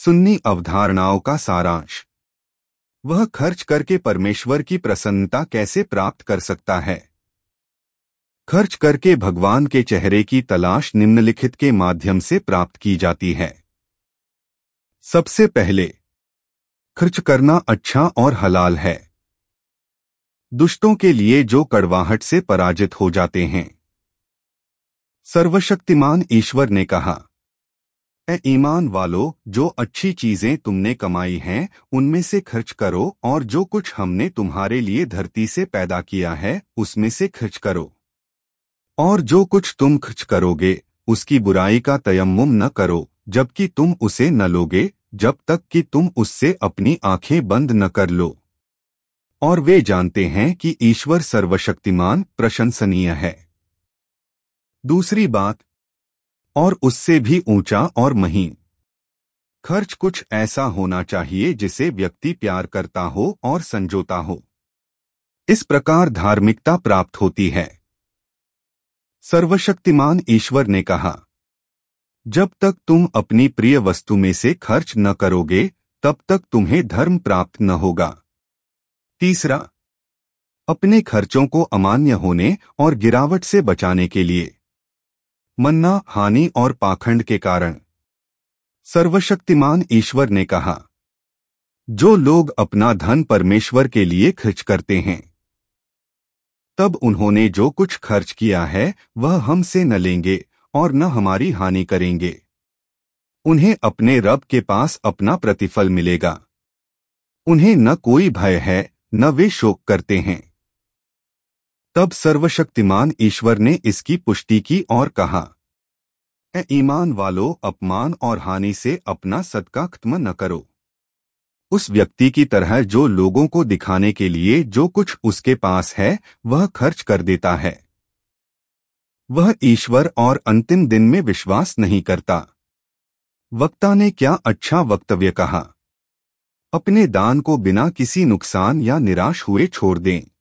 सुन्नी अवधारणाओं का सारांश। वह खर्च करके परमेश्वर की प्रसन्नता कैसे प्राप्त कर सकता है? खर्च करके भगवान के चेहरे की तलाश निम्नलिखित के माध्यम से प्राप्त की जाती है। सबसे पहले, खर्च करना अच्छा और हलाल है। दुष्टों के लिए जो कड़वाहट से पराजित हो जाते हैं। सर्वशक्तिमान ईश्वर ने कहा, ए ईमान वालों, जो अच्छी चीजें तुमने कमाई हैं उनमें से खर्च करो, और जो कुछ हमने तुम्हारे लिए धरती से पैदा किया है उसमें से खर्च करो। और जो कुछ तुम खर्च करोगे उसकी बुराई का तयम्मुम न करो, जबकि तुम उसे न लोगे जब तक कि तुम उससे अपनी आंखें बंद न कर लो। और वे जानते हैं कि ईश्वर सर्वशक्तिमान प्रशंसनीय है। दूसरी बात, और उससे भी ऊंचा और महीन। खर्च कुछ ऐसा होना चाहिए जिसे व्यक्ति प्यार करता हो और संजोता हो। इस प्रकार धार्मिकता प्राप्त होती है। सर्वशक्तिमान ईश्वर ने कहा, जब तक तुम अपनी प्रिय वस्तु में से खर्च न करोगे तब तक तुम्हें धर्म प्राप्त न होगा। तीसरा, अपने खर्चों को अमान्य होने और गिरावट से बचाने के लिए। मन्ना, हानि और पाखंड के कारण। सर्वशक्तिमान ईश्वर ने कहा, जो लोग अपना धन परमेश्वर के लिए खर्च करते हैं, तब उन्होंने जो कुछ खर्च किया है वह हमसे न लेंगे और न हमारी हानि करेंगे। उन्हें अपने रब के पास अपना प्रतिफल मिलेगा। उन्हें न कोई भय है, न वे शोक करते हैं। तब सर्वशक्तिमान ईश्वर ने इसकी पुष्टि की और कहा, ए ईमान वालों, अपमान और हानि से अपना सदका खत्म न करो। उस व्यक्ति की तरह जो लोगों को दिखाने के लिए जो कुछ उसके पास है वह खर्च कर देता है। वह ईश्वर और अंतिम दिन में विश्वास नहीं करता। वक्ता ने क्या अच्छा वक्तव्य कहा। अपने दान को बिना किसी नुकसान या निराश हुए छोड़ दें।